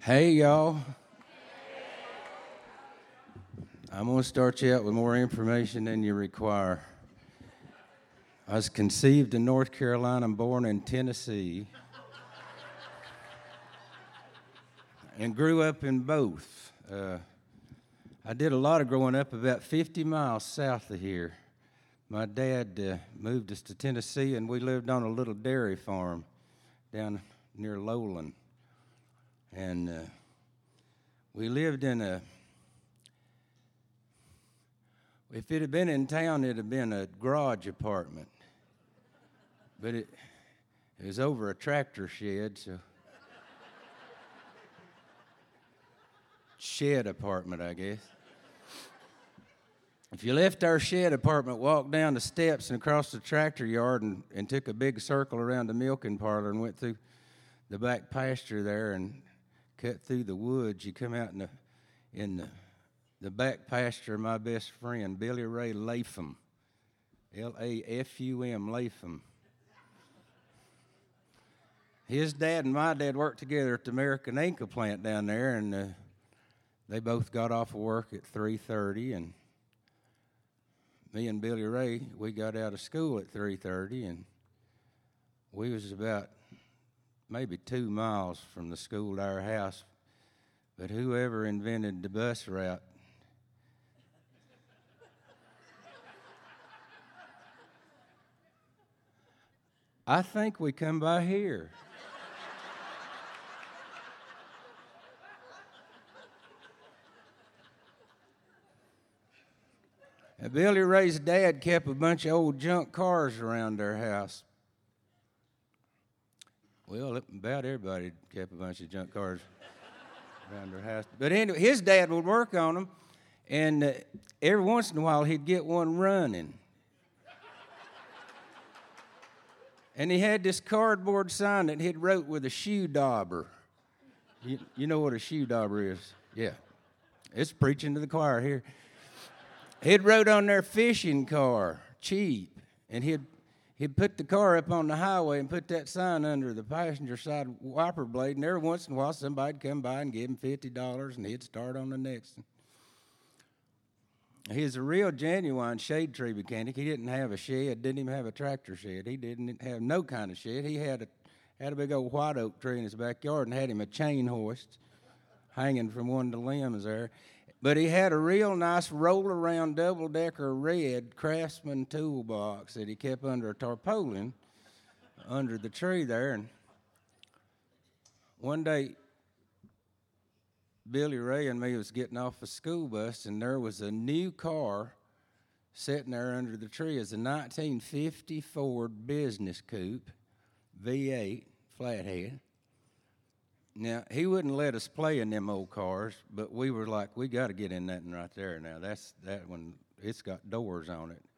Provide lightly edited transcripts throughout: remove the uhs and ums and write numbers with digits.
Hey, y'all. I'm going to start you out with more information than you require. I was conceived in North Carolina and born in Tennessee and grew up in both. I did a lot of growing up about 50 miles south of here. My dad moved us to Tennessee, and we lived on a little dairy farm down near Lowland. And we lived in if it had been in town, it would have been a garage apartment. But it was over a tractor shed, so shed apartment, I guess. If you left our shed apartment, walked down the steps and across the tractor yard and took a big circle around the milking parlor and went through the back pasture there and cut through the woods, you come out in the back pasture of my best friend, Billy Ray Latham, L-A-F-U-M, Latham. His dad and my dad worked together at the American Inca plant down there, and they both got off of work at 3:30, and me and Billy Ray, we got out of school at 3:30, and we was about maybe 2 miles from the school to our house, but whoever invented the bus route, I think we come by here. And Billy Ray's dad kept a bunch of old junk cars around their house. Well, about everybody kept a bunch of junk cars around their house. But anyway, his dad would work on them, and every once in a while he'd get one running. And he had this cardboard sign that he'd wrote with a shoe dauber. You know what a shoe dauber is? Yeah. It's preaching to the choir here. He'd wrote on their fishing car, cheap, and he'd put the car up on the highway and put that sign under the passenger side wiper blade, and every once in a while somebody'd come by and give him $50, and he'd start on the next one. He was a real genuine shade tree mechanic. He didn't have a shed, didn't even have a tractor shed. He didn't have no kind of shed. He had a big old white oak tree in his backyard and had him a chain hoist hanging from one of the limbs there. But he had a real nice roll-around double-decker red Craftsman toolbox that he kept under a tarpaulin under the tree there. And one day, Billy Ray and me was getting off a school bus, and there was a new car sitting there under the tree. It's a 1950 Ford Business Coupe, V8, flathead. Now, he wouldn't let us play in them old cars, but we were like, we got to get in that one right there now. That's that one. It's got doors on it.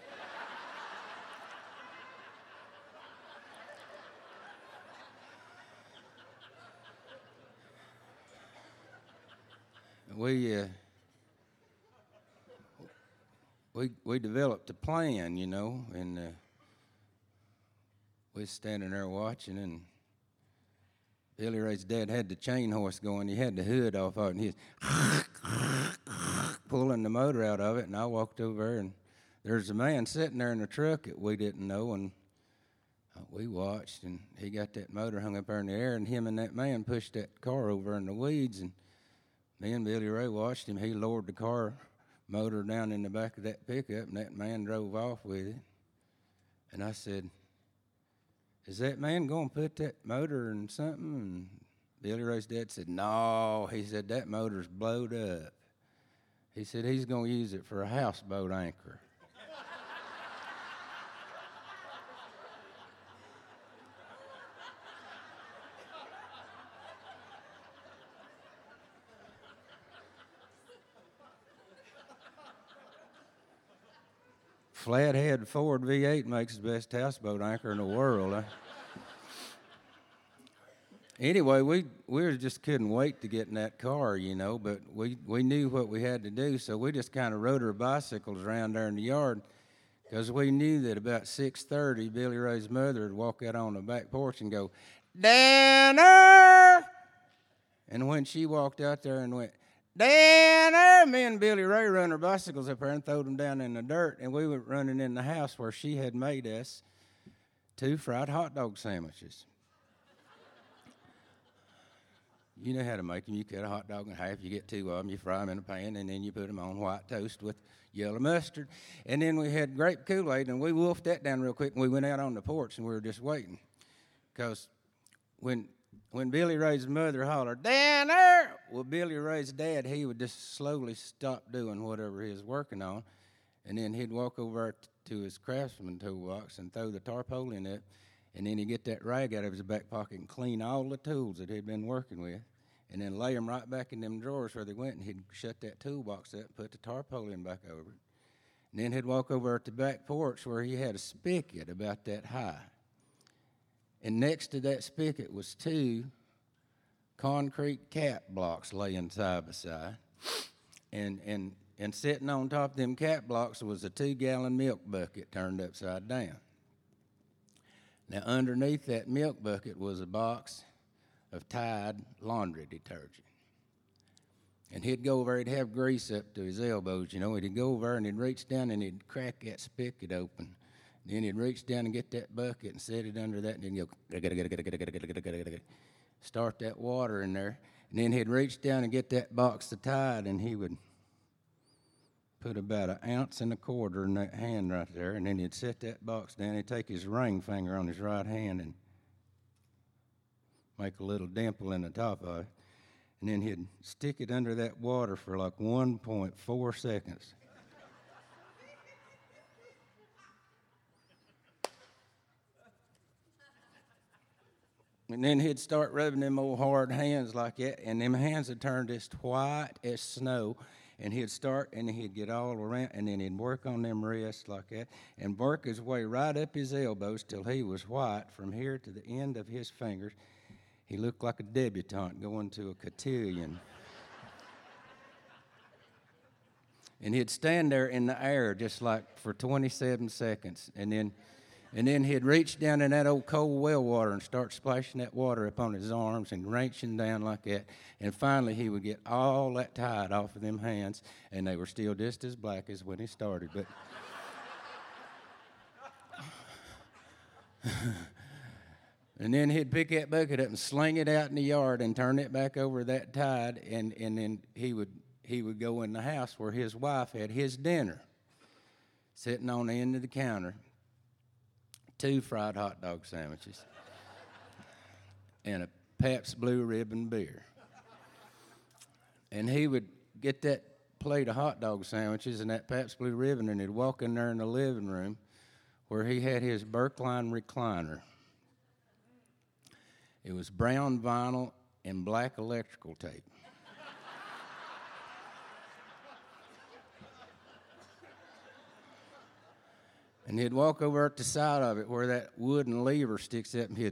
We developed a plan, you know, and we was standing there watching, and Billy Ray's dad had the chain horse going. He had the hood off of it, and he was pulling the motor out of it. And I walked over there, and there's a man sitting there in the truck that we didn't know, and we watched, and he got that motor hung up there in the air, and him and that man pushed that car over in the weeds, and me and Billy Ray watched him. He lowered the car motor down in the back of that pickup, and that man drove off with it. And I said, is that man going to put that motor in something? And Billy Ray's dad said, no. He said, that motor's blowed up. He said, he's going to use it for a houseboat anchor. Flathead Ford V8 makes the best houseboat anchor in the world. Anyway, we just couldn't wait to get in that car, you know, but we knew what we had to do, so we just kind of rode our bicycles around there in the yard because we knew that about 6:30, Billy Ray's mother would walk out on the back porch and go, "Dinner!" And when she walked out there and went, down there, me and Billy Ray run our bicycles up there and throwed them down in the dirt, and we went running in the house where she had made us 2 fried hot dog sandwiches. You know how to make them. You cut a hot dog in half, you get 2 of them, you fry them in a pan, and then you put them on white toast with yellow mustard. And then we had grape Kool-Aid, and we wolfed that down real quick, and we went out on the porch, and we were just waiting. Because when Billy Ray's mother hollered, down there, well, Billy Ray's dad, he would just slowly stop doing whatever he was working on, and then he'd walk over to his Craftsman toolbox and throw the tarpaulin in it, and then he'd get that rag out of his back pocket and clean all the tools that he'd been working with, and then lay them right back in them drawers where they went, and he'd shut that toolbox up and put the tarpaulin back over it. And then he'd walk over at the back porch where he had a spigot about that high. And next to that spigot was 2 concrete cap blocks laying side by side. And sitting on top of them cap blocks was a 2-gallon milk bucket turned upside down. Now, underneath that milk bucket was a box of Tide laundry detergent. And he'd go over, he'd have grease up to his elbows, you know, and he'd go over and he'd reach down and he'd crack that spigot open. Then he'd reach down and get that bucket and set it under that, and then go, start that water in there. And then he'd reach down and get that box of Tide, and he would put about 1.25 ounces in that hand right there, and then he'd set that box down. He'd take his ring finger on his right hand and make a little dimple in the top of it, and then he'd stick it under that water for like 1.4 seconds. And then he'd start rubbing them old hard hands like that, and them hands would turn just white as snow. And he'd start, and he'd get all around, and then he'd work on them wrists like that, and work his way right up his elbows till he was white from here to the end of his fingers. He looked like a debutante going to a cotillion. And he'd stand there in the air just like for 27 seconds, and then he'd reach down in that old cold well water and start splashing that water up on his arms and reaching down like that. And finally, he would get all that Tide off of them hands, and they were still just as black as when he started. But and then he'd pick that bucket up and sling it out in the yard and turn it back over that Tide, and then he would go in the house where his wife had his dinner, sitting on the end of the counter. 2 fried hot dog sandwiches and a Pabst Blue Ribbon beer. And he would get that plate of hot dog sandwiches and that Pabst Blue Ribbon, and he'd walk in there in the living room where he had his Berkline recliner. It was brown vinyl and black electrical tape. And he'd walk over at the side of it where that wooden lever sticks up, and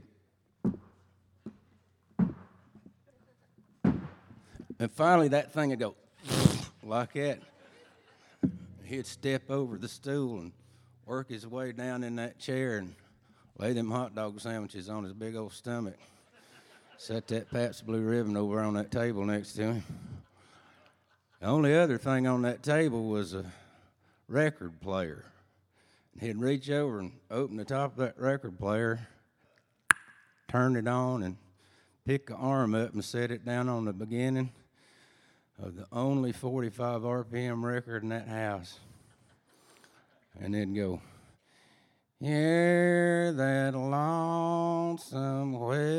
and finally that thing would go like that. He'd step over the stool and work his way down in that chair and lay them hot dog sandwiches on his big old stomach. Set that Pabst Blue Ribbon over on that table next to him. The only other thing on that table was a record player. He'd reach over and open the top of that record player, turn it on, and pick the arm up and set it down on the beginning of the only 45 RPM record in that house. And then go, hear that lonesome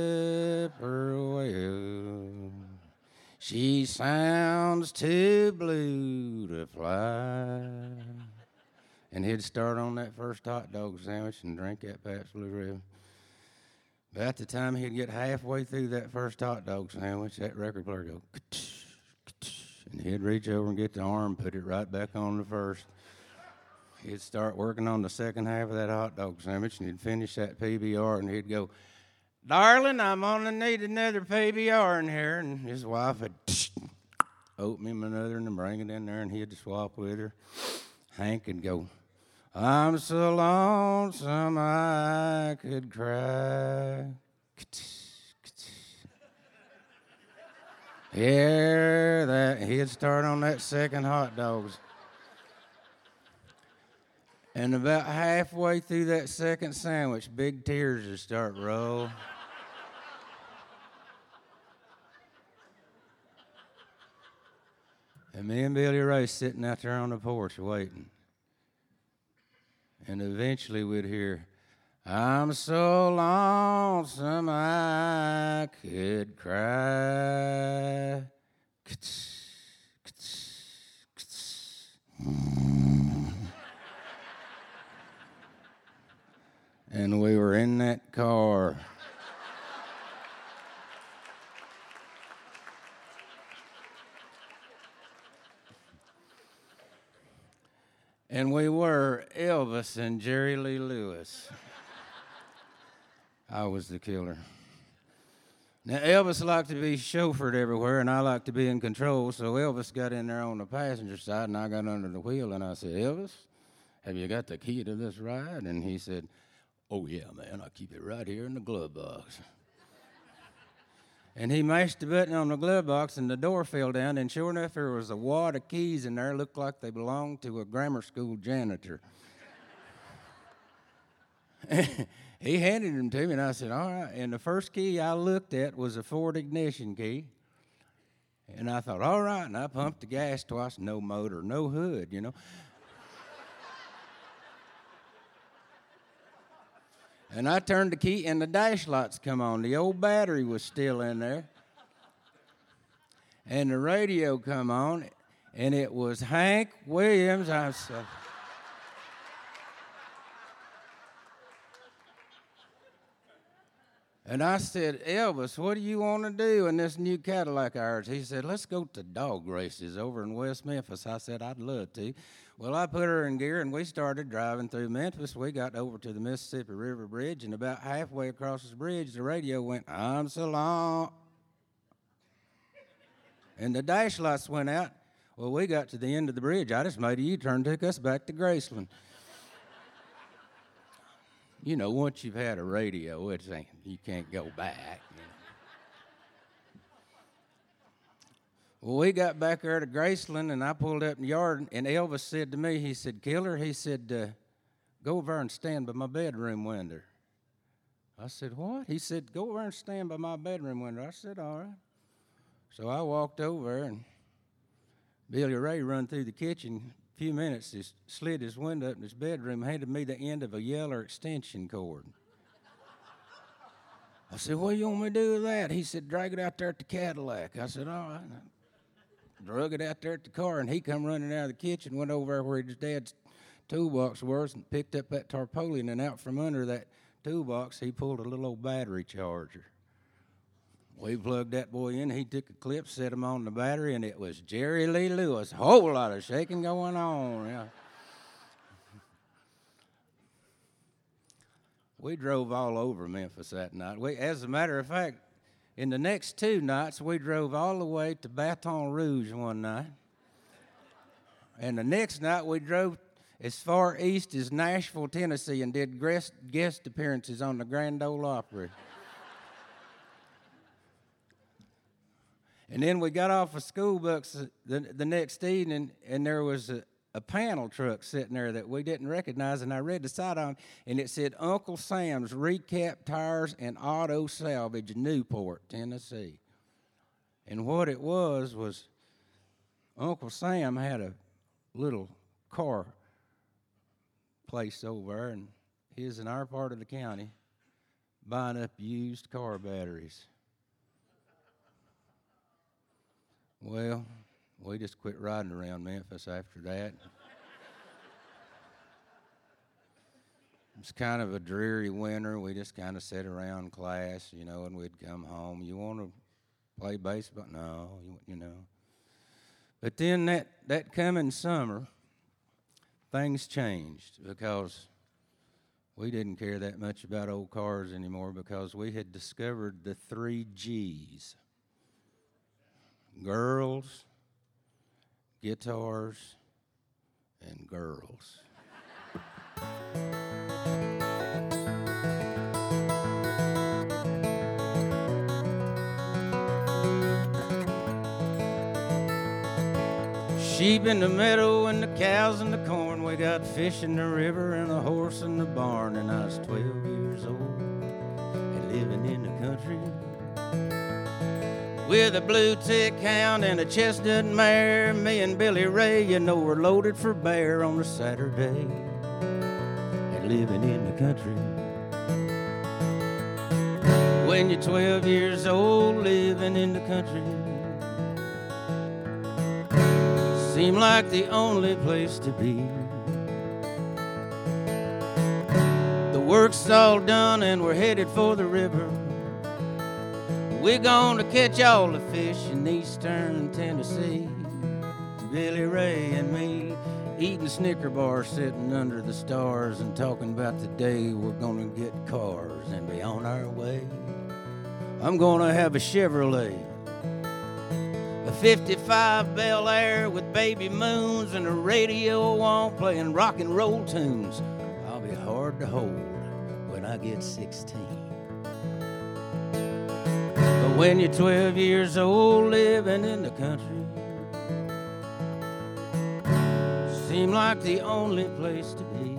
whippoorwill. She sounds too blue to fly. And he'd start on that first hot dog sandwich and drink that Pabst Blue Ribbon. About the time he'd get halfway through that first hot dog sandwich, that record player would go, and he'd reach over and get the arm, put it right back on the first. He'd start working on the second half of that hot dog sandwich, and he'd finish that PBR, and he'd go, darling, I'm going to need another PBR in here. And his wife would open him another and bring it in there, and he'd swap with her. Hank would go, I'm so lonesome I could cry. Yeah, that he'd start on that second hot dogs. And about halfway through that second sandwich, big tears would start roll. And me and Billy Ray sitting out there on the porch waiting. And eventually we'd hear, I'm so lonesome I could cry. And we were in that car. And we were Elvis and Jerry Lee Lewis. I was the killer. Now, Elvis liked to be chauffeured everywhere, and I liked to be in control, so Elvis got in there on the passenger side, and I got under the wheel, and I said, Elvis, have you got the key to this ride? And he said, oh, yeah, man, I keep it right here in the glove box. And he mashed the button on the glove box, and the door fell down, and sure enough, there was a wad of keys in there, looked like they belonged to a grammar school janitor. He handed them to me, and I said, all right. And the first key I looked at was a Ford ignition key. And I thought, all right. And I pumped the gas twice, no motor, no hood, you know. And I turned the key, and the dash lights come on. The old battery was still in there. And the radio come on, and it was Hank Williams. I said, and I said, Elvis, what do you want to do in this new Cadillac of ours? He said, let's go to dog races over in West Memphis. I said, I'd love to. Well, I put her in gear, and we started driving through Memphis. We got over to the Mississippi River Bridge, and about halfway across the bridge, the radio went, I'm so long. And the dash lights went out. Well, we got to the end of the bridge. I just made a U-turn, took us back to Graceland. You know, once you've had a radio, you can't go back. You know. Well, we got back there to Graceland, and I pulled up in the yard, and Elvis said to me, he said, Killer, he said, go over and stand by my bedroom window. I said, what? He said, go over and stand by my bedroom window. I said, all right. So I walked over, and Billy Ray run through the kitchen. A few minutes, he slid his window up in his bedroom, handed me the end of a Yeller extension cord. I said, what do you want me to do with that? He said, drag it out there at the Cadillac. I said, all right. I drug it out there at the car, and he come running out of the kitchen, went over where his dad's toolbox was, and picked up that tarpaulin, and out from under that toolbox, he pulled a little old battery charger. We plugged that boy in. He took a clip, set him on the battery, and it was Jerry Lee Lewis. A whole lot of shaking going on. Yeah. We drove all over Memphis that night. As a matter of fact, in the next 2 nights, we drove all the way to Baton Rouge one night. And the next night, we drove as far east as Nashville, Tennessee, and did guest appearances on the Grand Ole Opry. And then we got off of school bus the next evening, and there was a panel truck sitting there that we didn't recognize, and I read the side on it, and it said Uncle Sam's Recap Tires and Auto Salvage, Newport, Tennessee. And what it was Uncle Sam had a little car place over there, and he was in our part of the county buying up used car batteries. Well, we just quit riding around Memphis after that. It was kind of a dreary winter. We just kind of sat around class, you know, and we'd come home. You want to play baseball? No, you know. But then that coming summer, things changed because we didn't care that much about old cars anymore because we had discovered the 3 G's. Girls, guitars, and girls. sheep in the meadow and the cows in the corn. We got fish in the river and a horse in the barn. And I was 12 years old and living in the country with a blue tick hound and a chestnut mare. Me and Billy Ray, you know, were loaded for bear on a Saturday and living in the country. When you're 12 years old living in the country, seemed like the only place to be. The work's all done and we're headed for the river. We're gonna catch all the fish in eastern Tennessee. Billy Ray and me eating Snicker bars, sitting under the stars and talking about the day we're gonna get cars and be on our way. I'm gonna have a Chevrolet, a 55 Bel Air with baby moons and a radio on playing rock and roll tunes. I'll be hard to hold when I get 16. But when you're 12 years old living in the country, seem like the only place to be.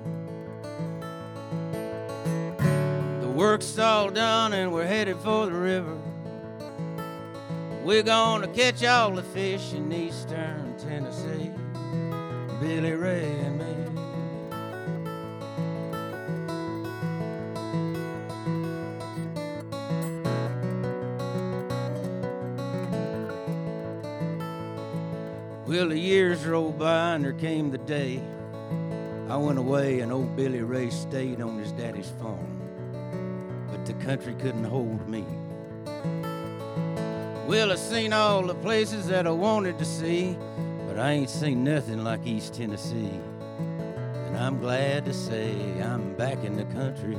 The work's all done and we're headed for the river. We're gonna catch all the fish in eastern Tennessee. Billy Ray and me. Well, the years rolled by and there came the day I went away and old Billy Ray stayed on his daddy's farm. But the country couldn't hold me. Well, I seen all the places that I wanted to see, but I ain't seen nothing like East Tennessee. And I'm glad to say I'm back in the country.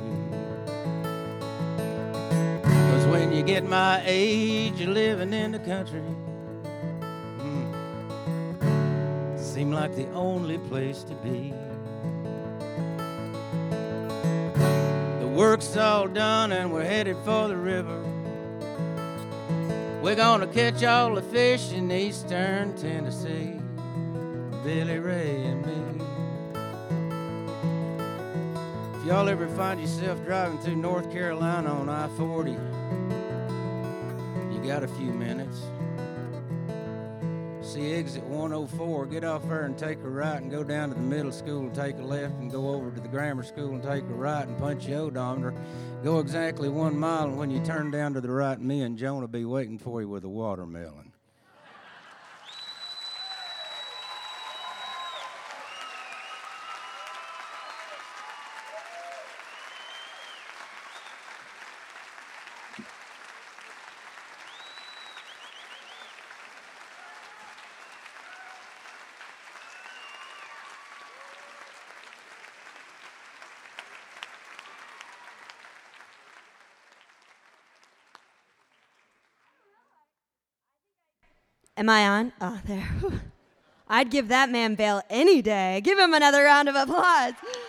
'Cause when you get my age, you're living in the country. Seem like the only place to be. The work's all done and we're headed for the river. We're gonna catch all the fish in eastern Tennessee. Billy Ray and me. If y'all ever find yourself driving through North Carolina on I-40, you got a few minutes. See exit 104, get off there and take a right and go down to the middle school and take a left and go over to the grammar school and take a right and punch your odometer. Go exactly 1 mile, and when you turn down to the right, me and Joan will be waiting for you with a watermelon. Am I on? Oh, there. I'd give that man bail any day. Give him another round of applause.